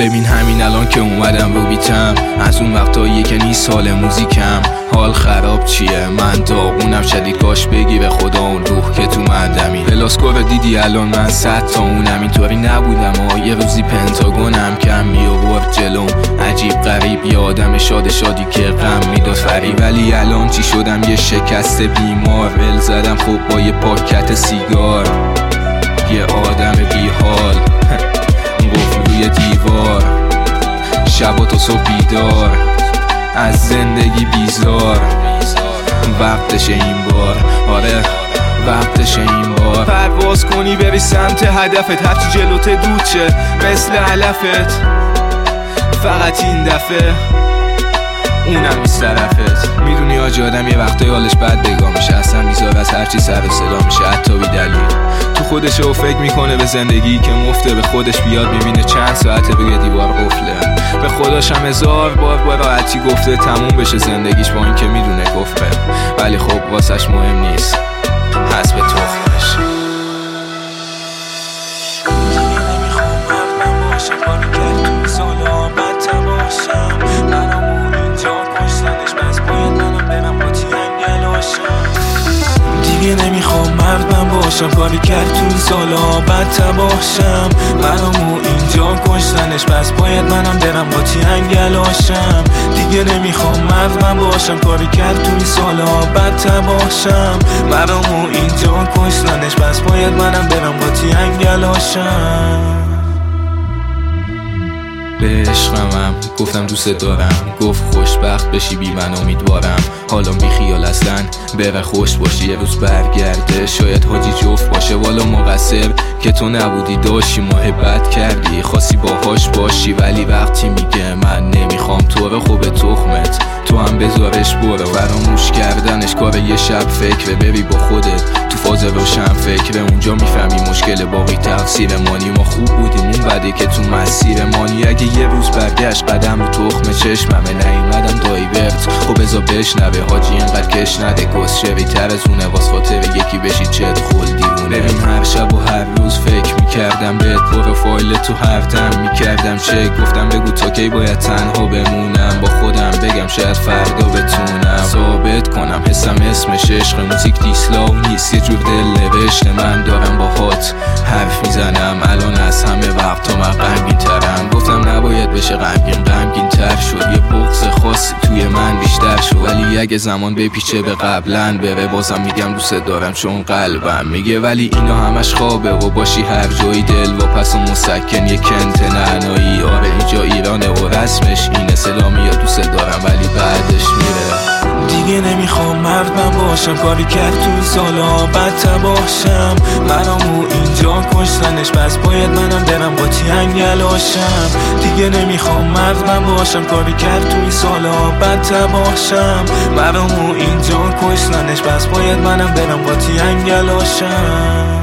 ببین همین الان که اومدم رو بیتم، از اون وقتاییه که نیست حال موزیکم. حال خراب چیه؟ من داغونم شدید، کاش بگی به خدا اون روح که تو مندمی. پلاسکو رو دیدی الان من 100 تا اونم، اینطوری نبودم یه روزی پنتاگونم کم می آورد جلوم، عجیب غریب یه آدم شادی که غم میداد فریب. ولی الان چی شدم؟ یه شکست بیمار، ول زدم خب با یه پاکت سیگار، یه آدم بی حال گفت روی دیوار، شب و تا صبح بیدار، از زندگی بیزار. وقتشه این بار، آره وقتشه این بار. پرواز کنی بری سمت هدفت، هرچی جلوت دود شه مثل علفت، فقط این دفعه اونم نیست طرفت. میدونی آجی آدم یه وقتای حالش بد بگاه میشه، اصلا میذاره از هرچی سر و صدا میشه، حتی بی دلیل. تو خودشه و فکر میکنه به زندگی که مفته، به خودش بیاد میبینه چند ساعته روی دیوار قفله. به خودش هم 1000 بار با راحتی گفته تموم بشه زندگیش، با این که میدونه کفره، ولی خب واسش مهم نیست، حسب تخمش. دیگه نمیخوام مرد من باشم، کاری کرد تو این سالا بد تباشم. منو اینجا کشتنش، پس باید منم برم با تینگلاشم. دیگه نمیخوام مرد من باشم، کاری کرد تو این سالا بد تباشم. منو اینجا کشتنش، پس باید منم برم با تینگلاشم. به عشقمم گفتم دوست دارم، گفت خوشبخت بشی بی من امیدوارم. حالا بی خیال اصلا بره خوش باشی، یه روز برگرده شاید حاجی جفت باشه. والا مقصر که تو نبودی، داشتی محبت کردی، خواستی باهاش باشی، ولی وقتی میگه من نمیخوام تو رو، خوب تخمت تو هم بذارش برو. فراموش کردنش کار یه شب فکره، بری با خودت تو فاز روشن فکره، اونجا میفهمی مشکل باقی تقصیر مانی. ما خوب بودیم اون بده که تو مسیر مانی، اگه یه روز برگشت قدم رو تخم چشممه، نیومدم دایورت خب بذار بشنوه حاجی اینقدر کش نده، کس شوی تر از اونه واس خاطر یکی بشی چت خول دیوونه. ببین هر شب و هر روز فکر میکردم بهت، پروفایل تو هر دم میکردم چک، گفتم بگو تا کی باید تنها بمونم، با خودم بگم شاید فردا بتونم ثابت کنم حسم اسمش عشق. موزیک دیسلاو نیست، یه جور دل نوشته من دارم باهات حرف میزنم. الان از همه وقتا من غمگین ترم، گفتم نباید بشه غمگین تر شد، یه بغض خاصی توی من بیشتر شد. ولی اگه زمان بپیچه به قبلن بره، بازم میگم دوست دارم چون قلبم میگه. ولی اینا همش خوابه و باشی هر جایی دل و پس و مسکن یه کنت نعنایی. آره اینجا ایرانه و رسمش اینه، سلامی یا دوست دارم ولی بعدش میره. دیگه نمیخوام مرد من باشم، کاری کرد تو این سالا بد تباشم. منو اینجا کشتنش، پس باید منم برم با تینگلاشم. دیگه نمیخوام مرد من باشم، کاری کرد تو این سالا بد تباشم. منو اینجا کشتنش، پس باید منم برم با تینگلاشم.